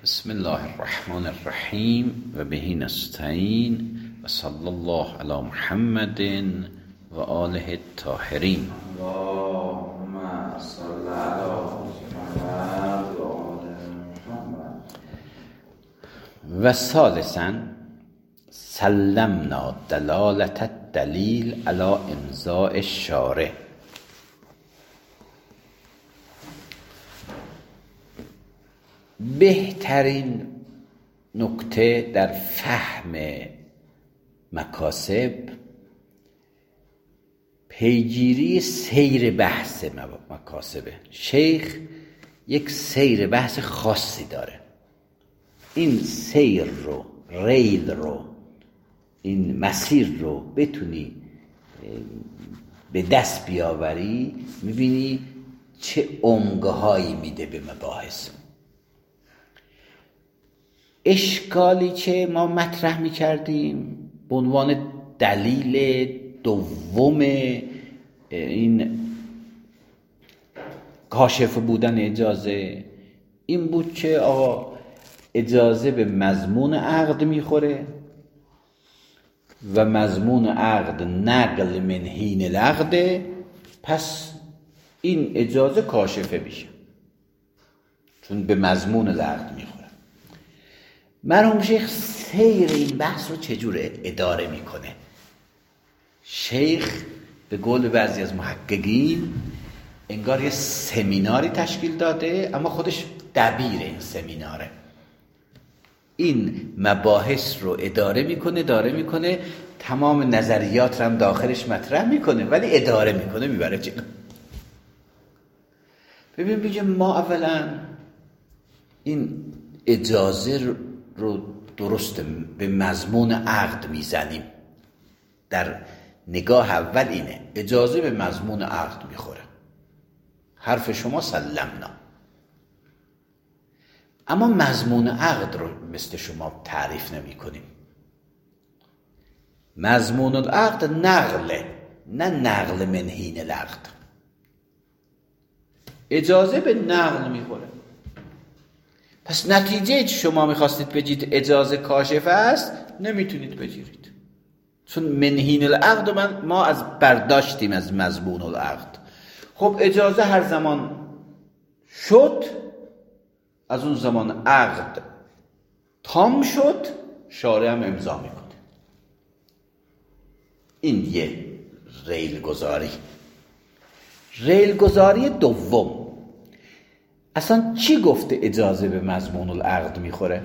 بسم الله الرحمن الرحیم و به نستعین و صلی الله علی محمد و آله الطاهرین. اللهم صل علی محمد و آل محمد. و ثالثا سلمنا دلالت الدلیل علی امضاء الشارع. بهترین نکته در فهم مکاسب پیگیری سیر بحث مکاسبه. شیخ یک سیر بحث خاصی داره. این سیر رو، ریل رو، این مسیر رو بتونی به دست بیاوری، میبینی چه عمق‌هایی میده به مباحث. اشکالی که ما مطرح میکردیم به عنوان دلیل دوم این کاشف بودن اجازه این بود که آقا اجازه به مضمون عقد میخوره و مضمون عقد نقل من حین العقد، پس این اجازه کاشفه میشه چون به مضمون العقد میخوره. مرحوم شیخ سیر این بحث رو چجور اداره میکنه؟ شیخ به قول بعضی از محققین انگار یه سمیناری تشکیل داده، اما خودش دبیر این سمیناره. این مباحث رو اداره میکنه، تمام نظریات رو هم داخلش مطرح میکنه، ولی اداره میکنه، میبره جلو. ببین بگه ما اولا این اجازه رو درست به مضمون عقد میزنیم. در نگاه اول اینه، اجازه به مضمون عقد میخوره، حرف شما سلمنا. اما مضمون عقد رو مثل شما تعریف نمی کنیم. مضمون العقد نقله، نه نقل من حین العقد. اجازه به نقل میخوره. پس نتیجه شما میخواستید بگید اجازه کاشفه است، نمیتونید بگیرید، چون من حین العقد ما از برداشتیم از مضمون العقد. خب اجازه هر زمان شد، از اون زمان عقد تام شد، شارع هم امضا میکنه. این یه ریل گذاری دوم. اصلا چی گفته اجازه به مضمون العقد میخوره؟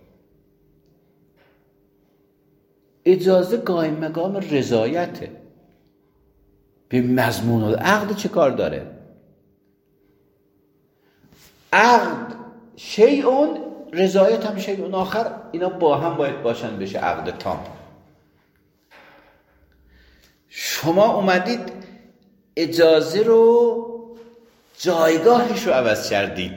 اجازه قائم مقام رضایته. به مضمون العقد چه کار داره؟ عقد شیء، رضایت هم شیء آخر، اینا با هم باید باشن بشه عقد تام. شما اومدید اجازه رو جایگاهش رو عوض کردید.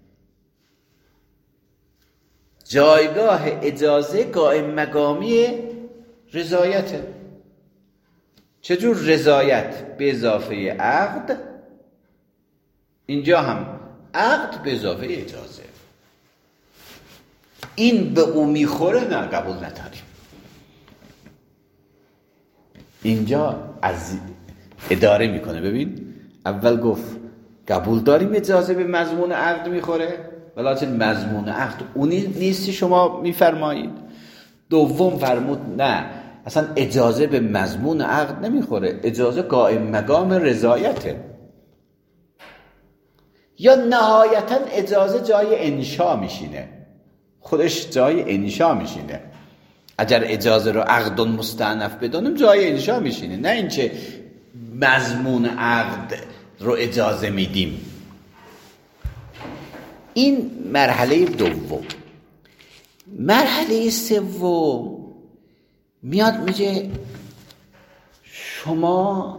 جایگاه اجازه قائم مقامی رضایته. چجور رضایت به اضافه عقد، اینجا هم عقد به اضافه اجازه. این به او میخوره، نه قبول نداریم. اینجا از اداره میکنه. ببین اول گفت قبول داریم اجازه به مضمون عقد میخوره، ولیکن مضمون عقد اونی نیستی شما میفرمایید. دوم فرمود نه، اصلا اجازه به مضمون عقد نمیخوره، اجازه قائم مقام رضایته. یا نهایتا اجازه جای انشا میشینه، خودش جای انشا میشینه. اگر اجازه رو عقد مستأنف بدونیم جای انشا میشینه، نه اینکه مضمون عقد رو اجازه میدیم. این مرحله دوم. مرحله سوم میاد میگه شما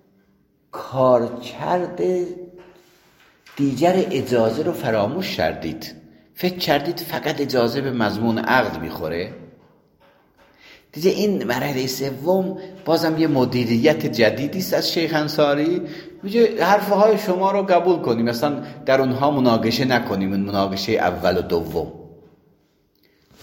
کارکرد دیگر اجازه رو فراموش کردید. فکر کردید فقط اجازه به مضمون عقد میخوره. دیگه این مرحله سوم بازم یه مدیریت جدیدی است از شیخ انصاری. میگه حرفهای شما رو قبول کنیم، مثلا در اونها مناقشه نکنیم، مناقشه اول و دوم.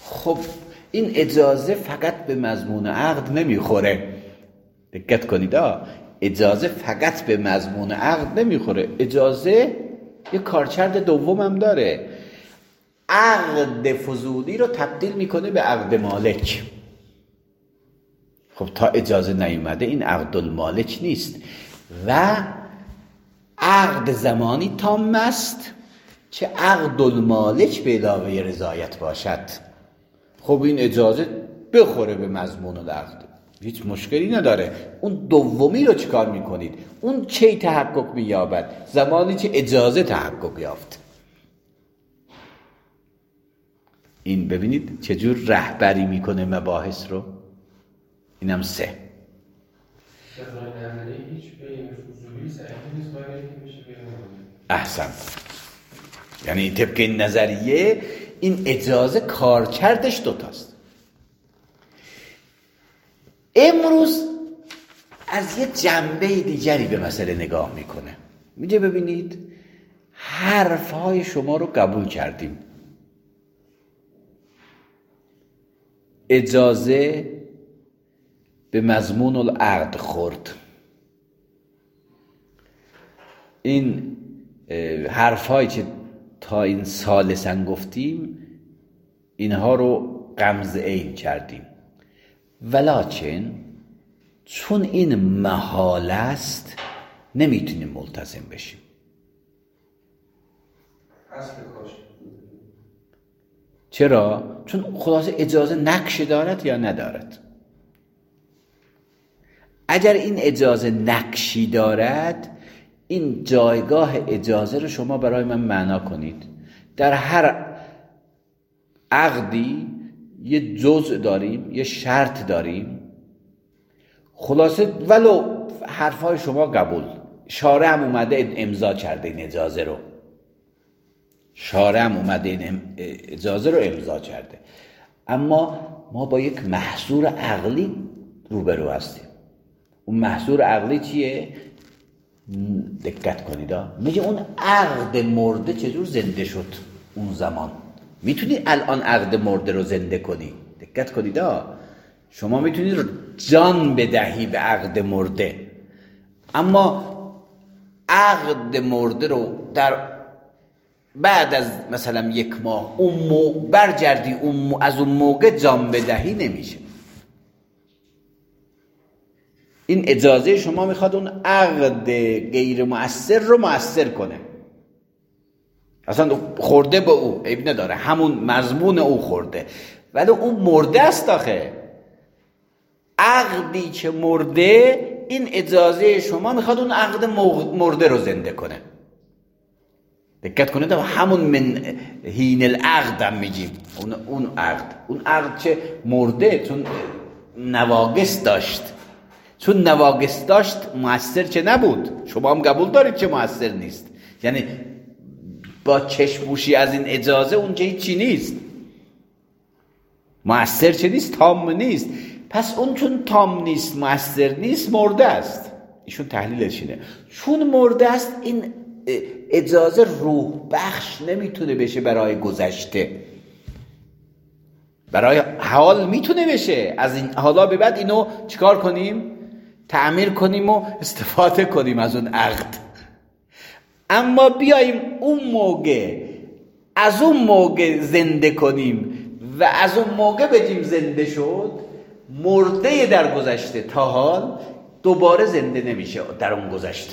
خب این اجازه فقط به مضمون عقد نمیخوره، دقت کنید اجازه فقط به مضمون عقد نمیخوره، اجازه یه کارکرد دوم هم داره، عقد فضولی رو تبدیل میکنه به عقد مالک. خب تا اجازه نیومده این عقد المالک نیست و عقد زمانی تام است چه عقد المالک به علاوه رضایت باشد. خب این اجازه بخوره به مضمون العقد، هیچ مشکلی نداره. اون دومی رو چیکار میکنید؟ اون چه تحقق مییابد؟ زمانی که اجازه تحقق یافت. این ببینید چجور رهبری میکنه مباحث رو. اینم 3. احسن. یعنی طبق این نظریه این اجازه کارکردش 2 تاست. امروز از یه جنبه دیگری به مسئله نگاه میکنه، میگه ببینید حرفهای شما رو قبول کردیم، اجازه به مضمون العقد خورد، این حرفهایی که تا این ثالثاً گفتیم اینها رو غمز عین کردیم، ولکن چون این محال است نمیتونیم ملتزم بشیم. چرا؟ چون خلاصه اجازه نقش دارد یا ندارد. اگر این اجازه نقشی دارد، این جایگاه اجازه رو شما برای من معنا کنید. در هر عقدی یه جزء داریم، یه شرط داریم، خلاصه ولو حرفای شما قبول، شارع هم اومده امضا کرده این اجازه رو، شارع هم اومده این اجازه رو امضا کرده، اما ما با یک محصور عقلی روبرو هستیم. اون محصور عقلی چیه؟ دقت کنید میگه اون عقد مرده چجور زنده شد اون زمان. میتونی الان عقد مرده رو زنده کنی، دقت کنید شما میتونید جان بدهی به عقد مرده، اما عقد مرده رو در بعد از مثلا 1 ماه برگردی از اون موقع جان بدهی نمیشه. این اجازه شما میخواد اون عقد غیر مؤثر رو مؤثر کنه. اصلا خورده به او عیب نداره، همون مضمون او خورده، ولی اون مرده است. آخه عقدی که مرده، این اجازه شما میخواد اون عقد مرده رو زنده کنه. دقت کنید همون من هین العقد هم میگیم، اون عقد که مرده چون نواقص داشت، چون نواقص داشت مؤثر که نبود. شما هم قبول دارید که مؤثر نیست، یعنی با چشموشی از این اجازه اونجا هیچی نیست، مؤثر چه نیست، تام نیست. پس اون چون تام نیست، مؤثر نیست، مرده است. ایشون تحلیلش اینه، چون مرده است این اجازه روح بخش نمیتونه بشه برای گذشته، برای حال میتونه بشه. از این حالا به بعد اینو چیکار کنیم؟ تعمیر کنیم و استفاده کنیم از اون عقد. اما بیاییم اون موقع از اون موقع زنده کنیم و از اون موقع بگیم زنده شد، مرده در گذشته تا حال دوباره زنده نمیشه در اون گذشته.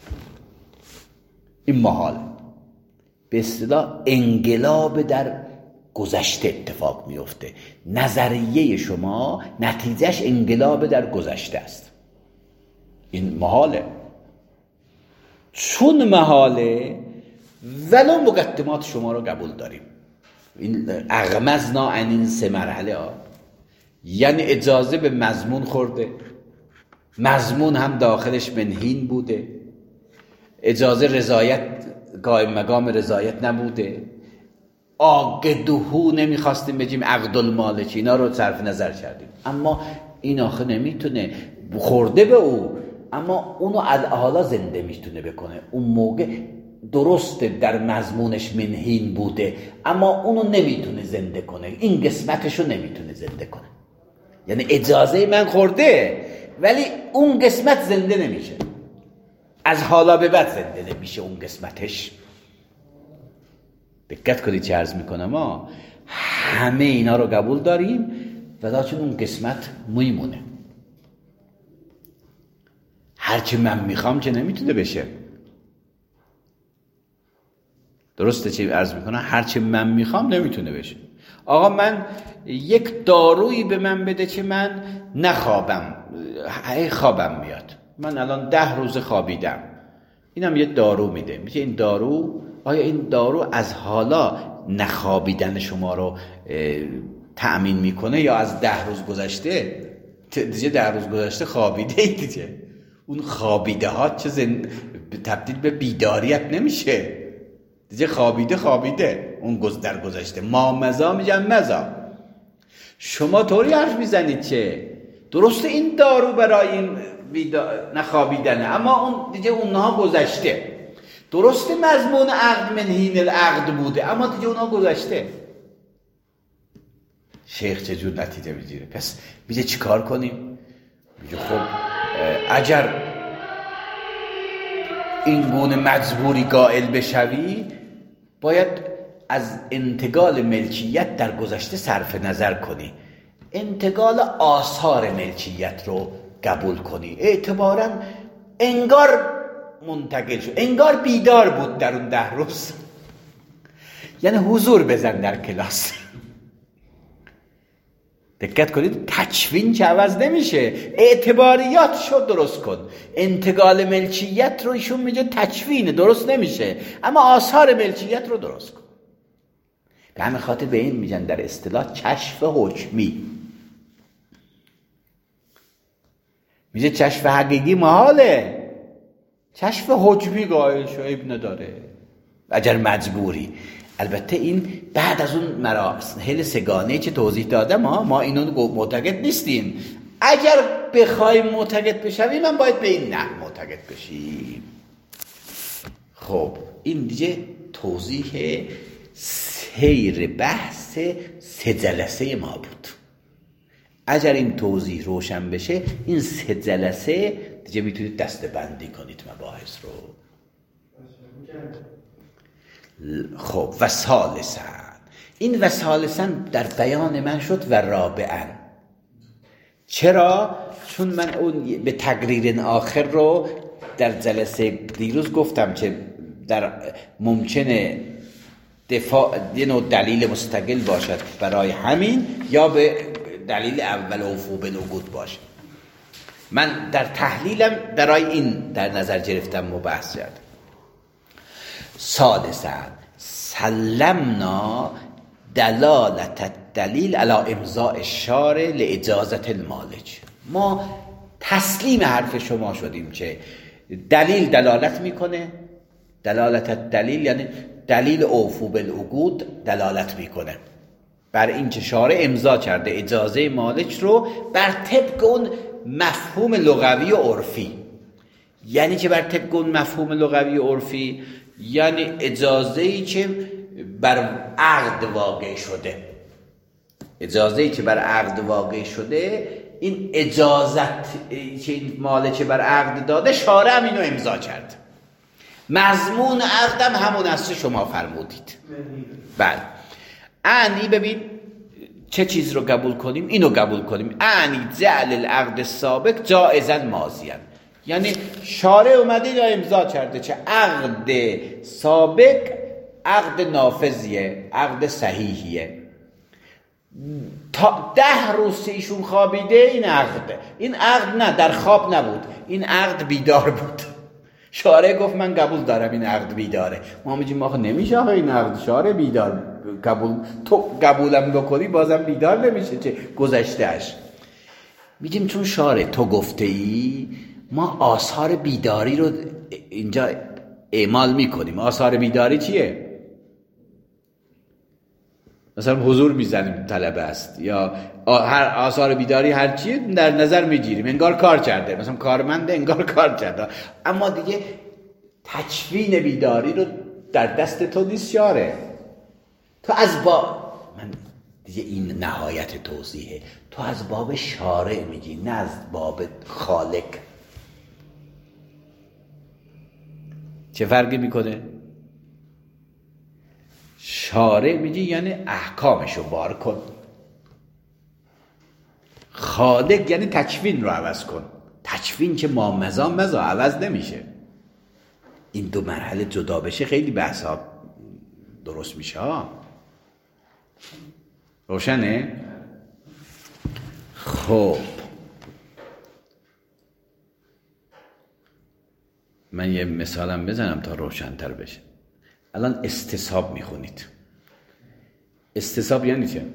این محال، به اصطلاح انقلاب در گذشته اتفاق میفته. نظریه شما نتیجهش انقلاب در گذشته است. این محاله. چون محاله ولو مقدمات شما رو قبول داریم. این اغمزنا عن این 3 مرحله ها، یعنی اجازه به مضمون خورده، مضمون هم داخلش منهین بوده، اجازه رضایت قائم مقام رضایت نبوده، عاقدهو نمیخواستیم بگیم عقد المالک، اینا رو صرف نظر کردیم. اما این آخه نمیتونه، خورده به او، اما اونو حالا زنده میتونه بکنه. اون موقع درسته در مضمونش منهین بوده، اما اونو نمیتونه زنده کنه، این قسمتشو نمیتونه زنده کنه. یعنی اجازه من خورده ولی اون قسمت زنده نمیشه، از حالا به بعد زنده نمیشه اون قسمتش. دقت کنید چه عرض میکنم، ما همه اینا رو قبول داریم ولیکن اون قسمت میمونه. هرچی من میخوام چه نمیتونه بشه. درسته چه عرض میکنم؟ هرچی من میخوام نمیتونه بشه. آقا من یک دارویی به من بده که من نخوابم، خوابم میاد، من الان 10 روز خوابیدم، اینم یه دارو میده، میگه این دارو، آیا این دارو از حالا نخوابیدن شما رو تأمین میکنه یا از 10 روز گذشته؟ دیگه 10 روز گذشته خوابیده ای دیگه، اون خوابیده ها چه تبدیل به بیداریت نمیشه دیگه، خوابیده اون در گذشته. ما مزا میگن مزا. شما طوری حرف میزنید که درسته این دارو برای این نخوابیدنه، اما اون دیگه اونها گذشته. درسته مضمون عقد منهین العقد بوده، اما دیگه اونها گذشته. شیخ چجور نتیجه میگیره؟ پس میگه چی کار کنیم؟ میگه خب اگر این گونه مجبوری قائل بشوی، باید از انتقال ملکیت در گذشته صرف نظر کنی، انتقال آثار ملکیت رو قبول کنی. اعتباراً انگار منتقل شد، انگار بیدار بود در اون 10 روز، یعنی حضور بزن در کلاس. دقت کنید، تکوین که عوض نمیشه، اعتباریاتشو درست کن. انتقال ملکیت رو ایشون میگه تکوین درست نمیشه، اما آثار ملکیت رو درست کن. به همین خاطر به این میگن در اصطلاح کشف حکمی. میگه کشف حقیقی محاله، کشف حکمی قائل شو عیب نداره اگر مجبوری. البته این بعد از اون مراحل سگانه که توضیح دادم، ما اینو معتقد نیستیم. اگر بخوایم معتقد بشویم من باید به این نحو معتقد بشیم. خب این دیگه توضیح سیر بحث 3 جلسه ما بود. اگر این توضیح روشن بشه، این 3 جلسه دیگه میتونید دسته بندی کنید مباحث رو. خب و ثالثاً، این و ثالثاً در بیان من شد و رابعاً. چرا؟ چون من اون به تقریر آخر رو در جلسه دیروز گفتم که در ممکنه دفاع یه نوع دلیل مستقل باشد برای همین، یا به دلیل اول اوفو بالعقود باشه. من در تحلیلم برای این در نظر گرفتم و بحث کردم. ثالثاً سلمنا دلالت الدلیل علی امضاء الشارع لاجازة المالک. ما تسلیم حرف شما شدیم که دلیل دلالت میکنه، دلالت الدلیل یعنی دلیل اوفو بالعقود دلالت میکنه بر این که شارع امضا کرده اجازه مالک رو بر طبق اون مفهوم لغوی و عرفی. یعنی که بر طبق اون مفهوم لغوی و عرفی یعنی اجازه‌ای که بر عقد واقع شده، اجازه‌ای که بر عقد واقع شده، این اجازت که این مالک بر عقد داده شارع هم اینو امضا کرد. مضمون عقدم همون است که شما فرمودید. بله. اعنی ببین چه چیز رو قبول کنیم؟ اینو قبول کنیم. اعنی جعل العقد السابق جائزا ماضیا. یعنی شارع اومده یا امضا کرده که عقد سابق عقد نافذیه، عقد صحیحیه. تا 10 روز ایشون خوابیده، این عقد نه در خواب نبود، این عقد بیدار بود. شارع گفت من قبول دارم این عقد بیداره. ما میگیم آخه نمیشه، آخه این عقد شارع بیدار قبول، تو قبولم بکنی بازم بیدار نمیشه چه گذشتهش. میگیم چون شارع تو گفته ای، ما آثار بیداری رو اینجا اعمال میکنیم. آثار بیداری چیه؟ مثلا حضور میزنیم طلبه است، یا هر آثار بیداری هر چیه در نظر میگیریم انگار کار کرده، مثلا کارمنده انگار کار کرده، اما دیگه تکوین بیداری رو در دست تو نیست شاره. تو از من دیگه این نهایت توضیحه، تو از باب شارع میگی نه از باب خالق. چه فرقی میکنه؟ شارع میگی یعنی احکامشو بار کن، خالق یعنی تکوین رو عوض کن. تکوین که مزا عوض نمیشه. این دو مرحله جدا بشه خیلی بحثا درست میشه ها. روشنه؟ خب من یه مثالم بزنم تا روشن‌تر بشه. الان استصحاب میخونید. استصحاب یعنی چه؟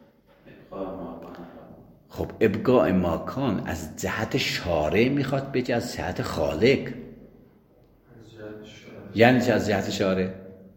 خب ابقاء ماکان از جهت شارع میخواد بگه از جهت خالق؟ یعنی چه از جهت شارع؟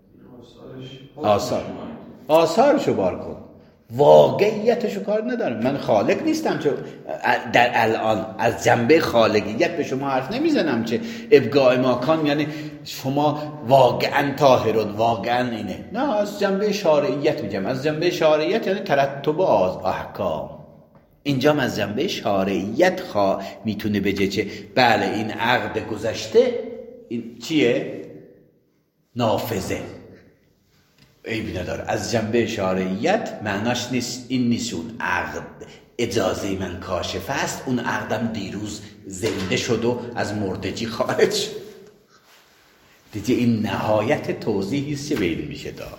آثارشو بار کن، واقعیتشو کار ندارم. من خالق نیستم چه در الان از جنبه خالقیت به شما حرف نمیزنم چه ابقاء ماکان یعنی شما واقعا طاهرون، واقعا اینه. نه، از جنبه شارعیت میگم. از جنبه شارعیت یعنی ترتب احکام. اینجا از جنبه شارعیت میتونه بگه چه بله این عقد گذشته این چیه؟ نافذه، عیبی نداره. از جنبه شارعیت معناش نیست این نیست اون عقد اجازه من کاشفه است، اون عقدم دیروز زنده شد و از مردگی خارج شد. دیگه این نهایت توضیحی است که به این میشه داد.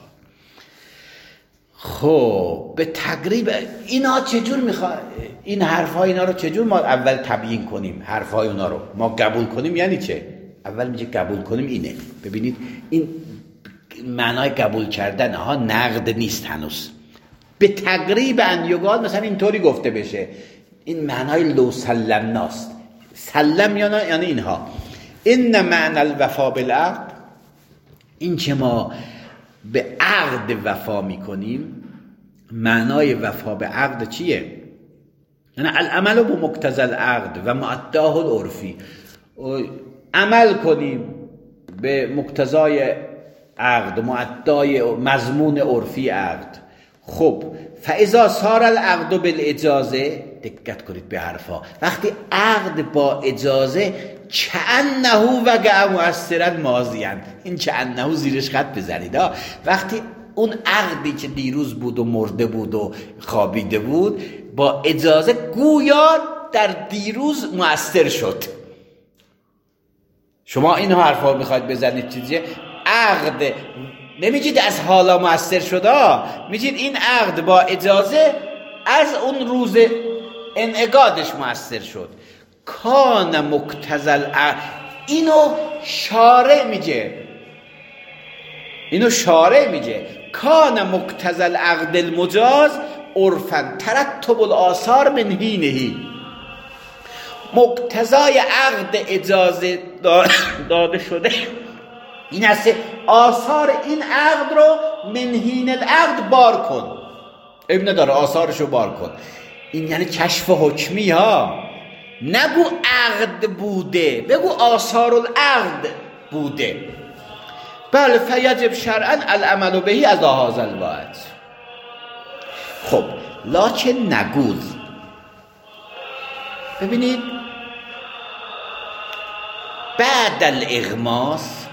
خب به تقریب اینا چجور میخواد این حرفای اینا رو چجور ما اول تبیین کنیم؟ حرفای اونا رو ما قبول کنیم یعنی چه؟ اول میگه قبول کنیم اینه. ببینید این معنای قبول کردن ها نقد نیست هنوز. به تقریب انیوگال مثلا اینطوری گفته بشه، این معنای لو سلمناست. سلم یعنی اینها. این معنی الوفا بالعقد، این که ما به عقد وفا میکنیم. معنای وفا به عقد چیه؟ یعنی العمل با مقتضی العقد و معداه العرفی، عمل کنیم به مقتضای عقد، معدای مضمون عرفی عقد. خب فاذا صار العقد بالاجازه، دقت کنید به حرفا، وقتی عقد با اجازه کأنه وقع مؤثرا ماضیاً، این کأنه زیرش خط بزنید. وقتی اون عقدی که دیروز بود و مرده بود و خوابیده بود با اجازه گویا در دیروز مؤثر شد. شما این حرفا میخواید بزنید چیزیه؟ عقد نمیگید از حالا مؤثر شده، میگید این عقد با اجازه از اون روز انعقادش مؤثر شد. کان مقتضل اینو شارع میگه، کان مقتضل عقد المجاز عرفا ترتب الاثار من حینه. مقتضای عقد اجازه داده شده این است آثار این عقد رو من حین العقد بار کن. ابن نداره آثارشو بار کن. این یعنی کشف حکمی ها. نگو عقد بوده، بگو آثار العقد بوده. بله فیجب شرعا العمل بهی از هذا الوقت. خب لکن نگول. ببینید بعد الاغماس،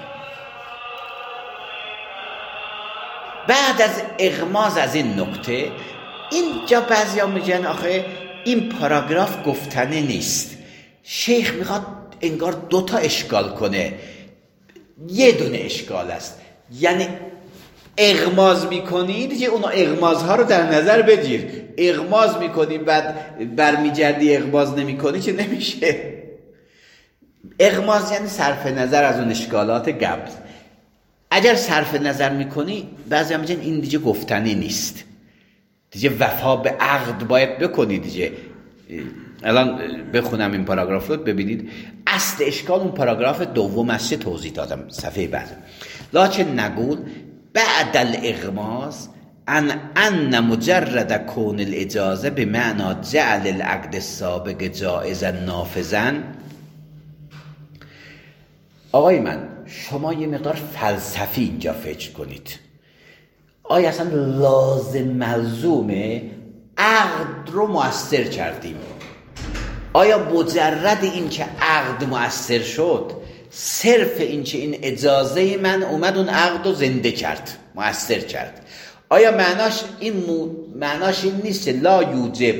بعد از اغماز از این نکته، اینجا بعضیا میگن آخه این پاراگراف گفتنه نیست. شیخ میخواد انگار دوتا اشکال کنه. یه دونه اشکال است، یعنی اغماز میکنید که اون اغمازها رو در نظر بگیر. اغماز میکنی بعد برمیگردی اغماز نمیکنی که نمیشه. اغماز یعنی صرف نظر از اون اشکالات قبل. اگر صرف نظر میکنی بعضی هم میگن این دیگه گفتنی نیست، دیگه وفا به عقد باید بکنی دیگه. الان بخونم این پاراگراف رو ببینید. اصل اشکال اون پاراگراف دوم است، توضیح دادم صفحه بعد. لکن نقول بعد الاغماز ان مجرد کون الاجازه به معنی جعل العقد السابق جائزا نافذا. آقای من شما یه مقدار فلسفی اینجا فکر کنید. آیا اصلا لازم ملزومه عقد رو مؤثر کردیم؟ آیا مجرد این که عقد مؤثر شد، صرف این که این اجازه من اومد اون عقد رو زنده کرد، مؤثر کرد، آیا معناش این نیست که لا یوجب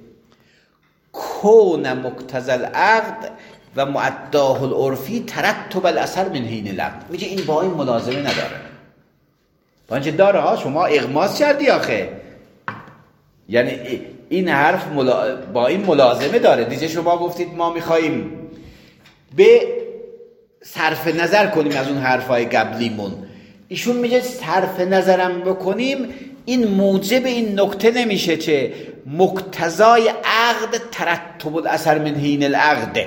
کون مقتضی العقد و معداه العرفی ترتب الاثر من حین العقد؟ میگه این با این ملازمه نداره. با اینکه داره ها، شما اغماس کردی آخه، یعنی این حرف با این ملازمه داره دیگه. شما گفتید ما میخواییم به صرف نظر کنیم از اون حرفای قبلیمون، ایشون میگه صرف نظرم بکنیم این موجب این نکته نمیشه که مقتضای عقد ترتب الاثر من حین العقد.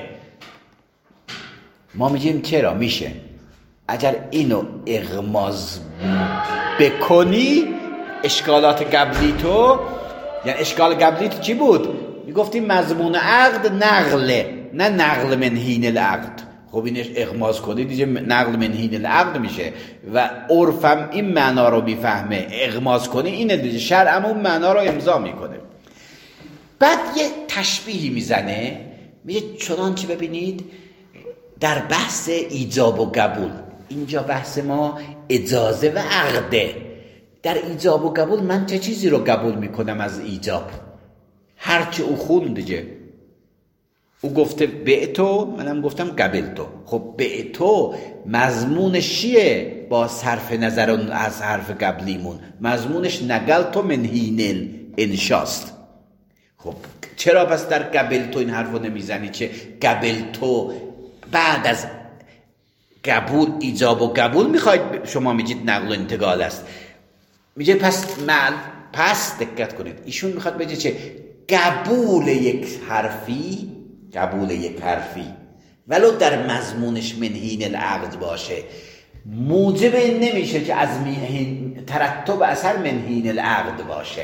ما میگیم چرا میشه؟ اگر اینو اغماز بکنی اشکالات قبلی تو، یعنی اشکال قبلی تو چی بود؟ میگفتیم مضمون عقد نقله، نه نقل من حین العقد. خب اینش اغماز کنی دیگه نقل من حین العقد میشه و عرفم این معنا رو میفهمه. اغماز کنی اینه دیگه، شرعم اون معنا رو امضا میکنه. بعد یه تشبیهی میزنه، میگه چنانچه ببینید در بحث ایجاب و قبول، اینجا بحث ما اجازه و عقده. در ایجاب و قبول من چه چیزی رو قبول میکنم از ایجاب؟ هرچه او خون دیگه. او گفته بعتو، منم گفتم قبلتو. خب بعتو مضمونش چیه؟ با صرف نظر از حرف قبلیمون مضمونش نقلتو من حین الانشاست. خب چرا پس در قبلتو این حرفو نمیزنی که قبلتو بعد از قبول ایجاب و قبول میخواید؟ شما میگید نقل و انتقال است. میگه پس دقت کنید، ایشون میخواد بگه چه؟ قبول یک حرفی ولو در مضمونش من حین العقد باشه موجب این نمیشه که از ترتب اثر من حین العقد باشه.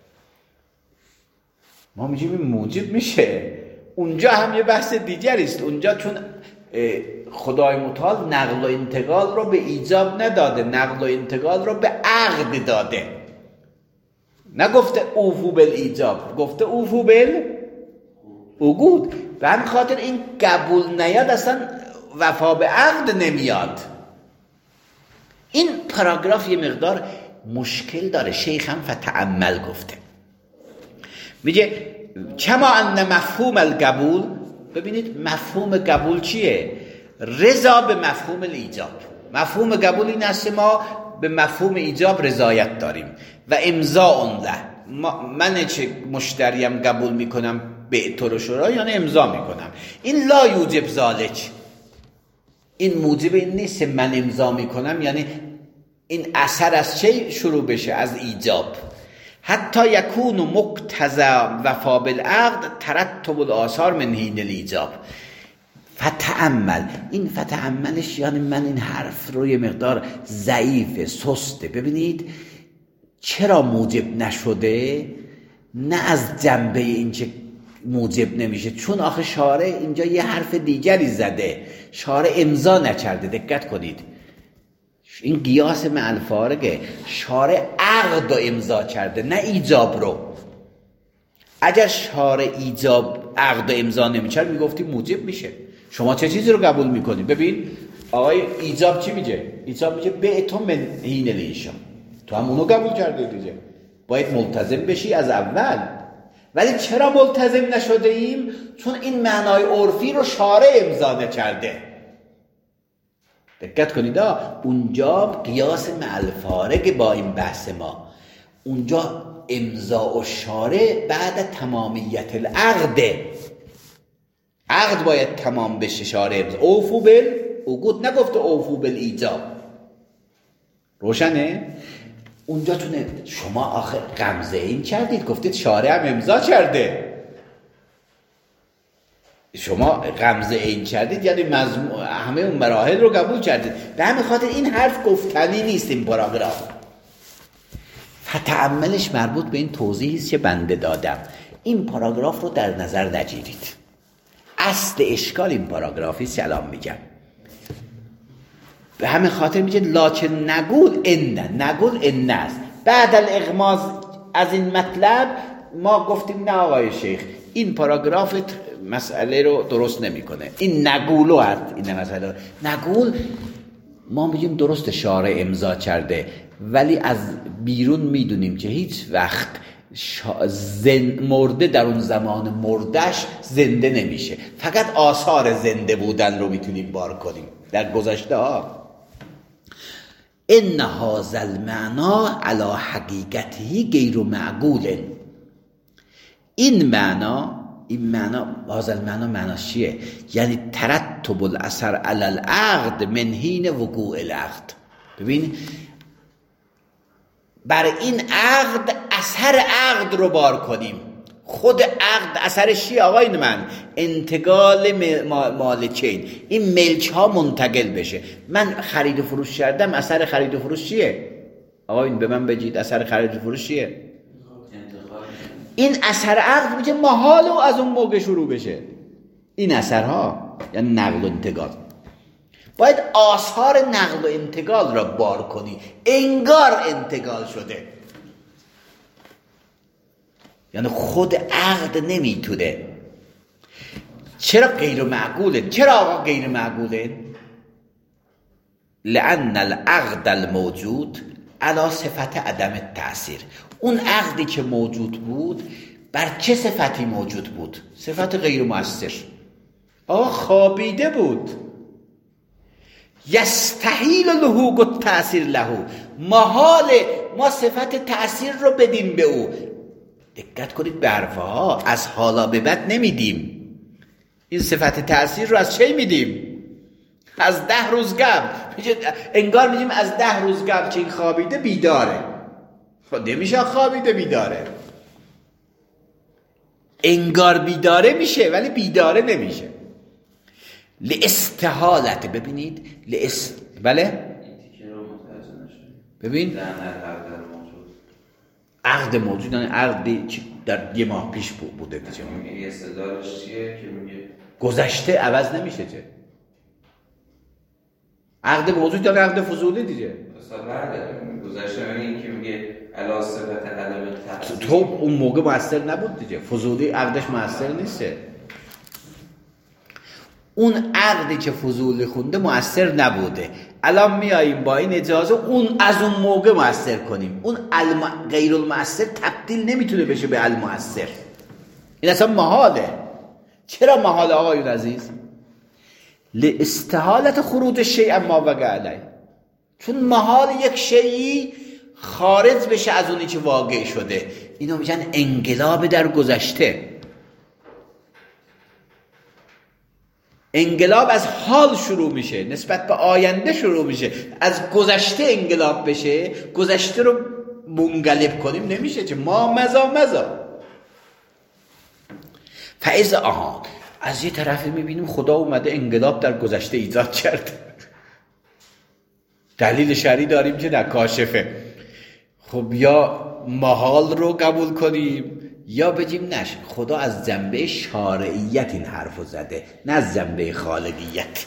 ما میگیم این موجب میشه. اونجا هم یه بحث دیگری است. اونجا چون خدای متعال نقل و انتقال رو به ایجاب نداده، نقل و انتقال رو به عقد داده. نگفته اوفو بالایجاب، گفته اوفو بالعقود. به همین خاطر این قبول نیاد اصلا وفا به عقد نمیاد. این پاراگراف یه مقدار مشکل داره. شیخ هم فتأمل گفته، میگه کما ان مفهوم القبول، ببینید مفهوم قبول چیه؟ رضا به مفهوم الایجاب. مفهوم قبول این است ما به مفهوم ایجاب رضایت داریم و امضاء له. من چه مشتریم قبول میکنم به طور شورا، یعنی امضا میکنم. این لا یوجب ذالک، این موجب این نیست من امضا میکنم یعنی این اثر از چه شروع بشه؟ از ایجاب. حتی یکون مقتضی وفا بالعقد ترتب الاثار من حین الایجاب. فتأمل، این فتأملش یعنی من این حرف رو یه مقدار ضعیف سسته. ببینید چرا موجب نشده؟ نه از جنبه این که موجب نمیشه، چون آخه شارع اینجا یه حرف دیگری زده، شارع امضا نکرده. دقت کنید، این قیاس مع الفارقه. شارع عقد رو امضا کرده نه ایجاب رو. اگر شارع ایجاب عقد رو امضا نمی‌کرد میگفتی موجب میشه. شما چه چیزی رو قبول میکنی؟ ببین آقای ایجاب چی میگه؟ ایجاب میگه بعتو من حین الانشاء. تو هم اونو قبول کرده دیگه، باید ملتزم بشی از اول. ولی چرا ملتزم نشده ایم؟ چون این معنای عرفی رو شارع امضا نکرده. دقت کنید، اونجا قیاس مع الفارق با این بحث ما. اونجا امضا و شارع بعد تمامیت العقد، عقد باید تمام بشه، شارع امضا. اوفو بالعقود نگفته اوفو بالایجاب. روشنه؟ اونجا تونه شما آخر غمزه این کردید، گفتید شارع هم امضا کرده. شما غمزه این کردید یعنی همه اون مراحل رو قبول کردید. به همین خاطر این حرف گفتنی نیست این پاراگراف. فتأملش مربوط به این توضیحی است که بنده دادم. این پاراگراف رو در نظر نگیرید. اصل اشکال این پاراگرافی سلام میگم. به همین خاطر میگه لاکن نقول ان است. بعد الاغماز از این مطلب ما گفتیم نه آقای شیخ این پاراگراف مسئله رو درست نمیکنه، این نقولو هست. این مسئله نقول ما میگیم درست شارع امضا کرده، ولی از بیرون میدونیم که هیچ وقت مرده در اون زمان مردش زنده نمیشه، فقط آثار زنده بودن رو میتونیم بار کنیم در گذشته ها. ان هذا المعنا علی حقیقته غیر معقول. این معنا هذا المعنا معناش چیه؟ یعنی ترتب الاثر علی العقد من حین وقوع العقد. ببین برای این عقد اثر عقد رو بار کنیم. خود عقد اثرش چیه آقایون من؟ انتقال مالکین، این ملک ها منتقل بشه. من خرید و فروش کردم، اثر خرید و فروش چیه آقایون؟ به من بگید اثر خرید و فروش چیه؟ این اثر عقد میگه محال و از اون موقع شروع بشه. این اثرها یعنی نقل و انتقال، باید آثار نقل و انتقال را بار کنی، انگار انتقال شده. یعنی خود عقد نمیتونه. چرا غیر معقوله؟ چرا آقا غیر معقوله؟ لأن العقد الموجود علی صفت عدم التأثیر. اون عقدی که موجود بود بر چه صفتی موجود بود؟ صفت غیر مؤثر. آقا خوابیده بود. یستحیل لحوق التأثیر له، محال ما صفت تأثیر رو بدیم به او. دقت کنید به حرفها، از حالا به بعد نمیدیم. این صفت تأثیر رو از چه میدیم؟ از 10 روز قبل. انگار میگیم از 10 روز قبل که این خوابیده بیداره. خب نمیشه خوابیده بیداره. انگار بیداره میشه ولی بیداره نمیشه. لاستحالت. ببینید بله ببین عقد موجود یعنی عقدی در یه ماه پیش بوده دیگه. این استدلالش چیه که میگه گذشته عوض نمیشه چه؟ عقد موجود یا عقد فضولی دیگه. اصلا بعد گذشته یعنی این که میگه علی صفت عدم التأثیر. تو اون موقع مؤثر نبود دیگه. فضولی عقدش مؤثر نیسته. اون عقدی که فضولی خونده مؤثر نبوده. الان میاییم با این اجازه اون از اون موقع مؤثر کنیم. اون غیر المؤثر تبدیل نمیتونه بشه به المؤثر. این اصلا محاله. چرا محاله آقایون عزیز؟ لاستحالت خروج شیء ما وقع علیه. چون محال یک شیئی خارج بشه از اونی که واقع شده. اینو میگن انقلاب در گذشته. انقلاب از حال شروع میشه، نسبت به آینده شروع میشه. از گذشته انقلاب بشه، گذشته رو منقلب کنیم نمیشه چه؟ ما مزا فاذا از یه طرفی میبینیم خدا اومده انقلاب در گذشته ایجاد کرده. دلیل شرعی داریم که نه کاشفه. خب یا محال رو قبول کنیم یا بگیم نشه خدا از جنبه شارعیت این حرفو زده، نه از جنبه خالقیت.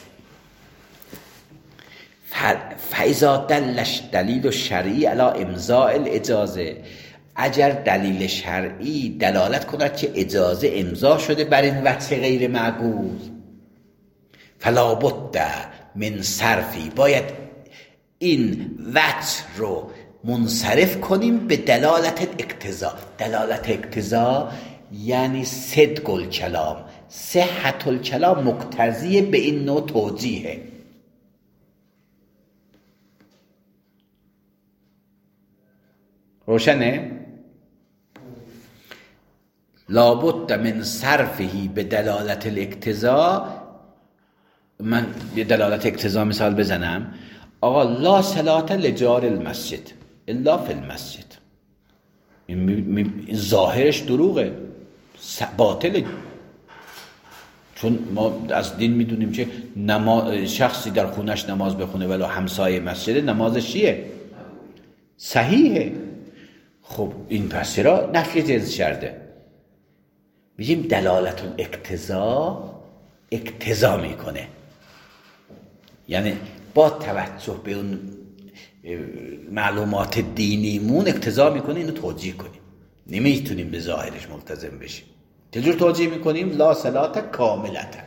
فاذا دلش دلیل شرعی علی امضاء الاجازه، اگر دلیل شرعی دلالت کند که اجازه امضا شده بر این وجه غیر معقول، فلا بد من صرفی، باید این وجه رو منصرف کنیم به دلالت اقتضا. دلالت اقتضا یعنی صدق الکلام، صحت الکلام مقتضی به این نوع توجیهه. روشنه؟ لابد من صرفهی به دلالت الاقتضا. من یه دلالت اقتضا مثال بزنم. آقا لا صلاة لجار المسجد الا فی المسجد. این ظاهرش دروغه، باطله. چون ما از دین میدونیم که شخصی در خونش نماز بخونه ولی همسایه مسجد، نمازش چیه؟ صحیحه. خب این پس چرا نفی جنس شرده؟ میگیم دلالت الاقتضا اقتضا میکنه، یعنی با توجه به اون معلومات دینیمون اقتضا میکنه اینو توجیه کنیم. نمیتونیم به ظاهرش ملتزم بشیم. چجور توجیه میکنیم؟ لا صلات کاملتن،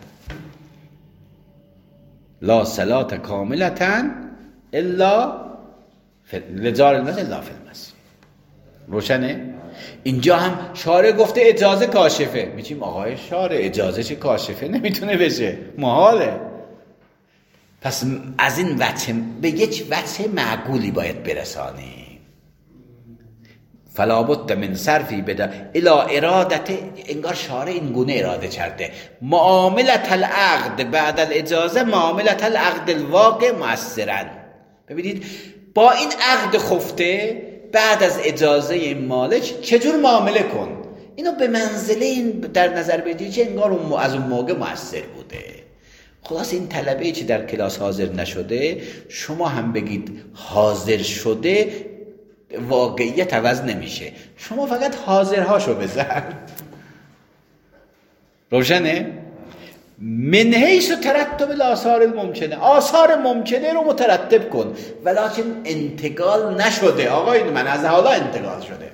لا صلات کاملتن الا لجار المسجد الا فی المسجد. روشنه؟ اینجا هم شارع گفته اجازه کاشفه، میگیم آقای شارع اجازه چه کاشفه نمیتونه بشه، محاله. پس از این وجه به یک وجه معقولی باید برسانیم. فلا بد من صرفی بده الی ارادت، انگار شارع این گونه اراده کرده معاملت العقد بعد الاجازه معاملت العقد الواقع مؤثرا. ببینید با این عقد خفته بعد از اجازه این مالک چجور معامله کن، اینو به منزله این در نظر بگیرید که انگار از اون موقع مؤثر بوده. خلاص این طلبه که در کلاس حاضر نشده شما هم بگید حاضر شده، واقعیت عوض نمیشه، شما فقط حاضرهاشو بزن. روشنه؟ من حیث ترتب الاثار الممکنه، آثار ممکنه رو مترتب کن ولکن انتقال نشده. آقای من از حالا انتقال شده.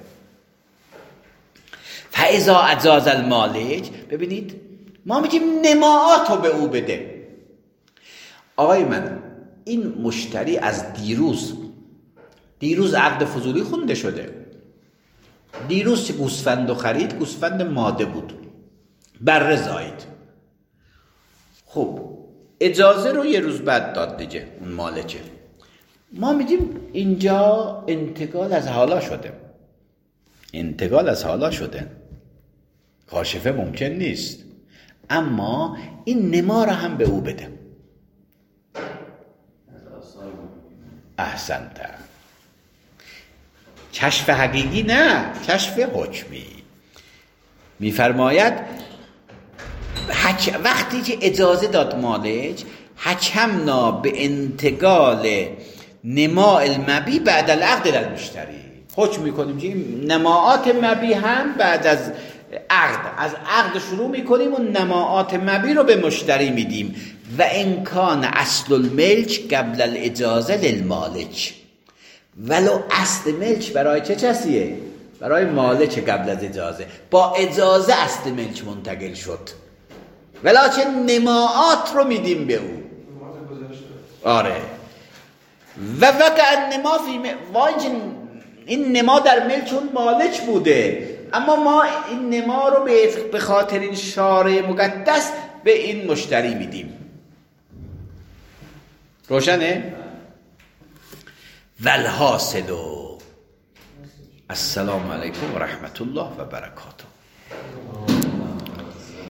فاذا اجاز المالک، ببینید ما میگیم نماعات رو به او بده. آقای من این مشتری از دیروز عقد فضولی خونده شده، دیروز چه گوسفند و خرید، گوسفند ماده بود، بره زاید. خب اجازه رو یه روز بعد داد دیگه اون مالکه. ما میگیم اینجا انتقال از حالا شده، انتقال از حالا شده، کاشفه ممکن نیست، اما این نما رو هم به او بده. احسنت. کشف حقیقی نه، کشف حکمی. میفرماید وقتی که اجازه داد مالک، حکمنا به انتقال نماء المبی بعد العقد للمشتری، حکم میکنیم که نماعات مبی هم بعد از عقد شروع میکنیم و نماعات مبی رو به مشتری میدیم. و امکان اصل الملک قبل الاجازه للمالک، ولو اصل ملک برای چه کسیه؟ برای مالک قبل از اجازه، با اجازه اصل ملک منتقل شد ولکن نماعات رو میدیم به او. آره. و وقع نما این نما در ملک اون مالک بوده، اما ما این نما رو به خاطر این شارع مقدس به این مشتری میدیم. روشنه؟ والحاصل السلام علیکم و رحمت الله و برکاته.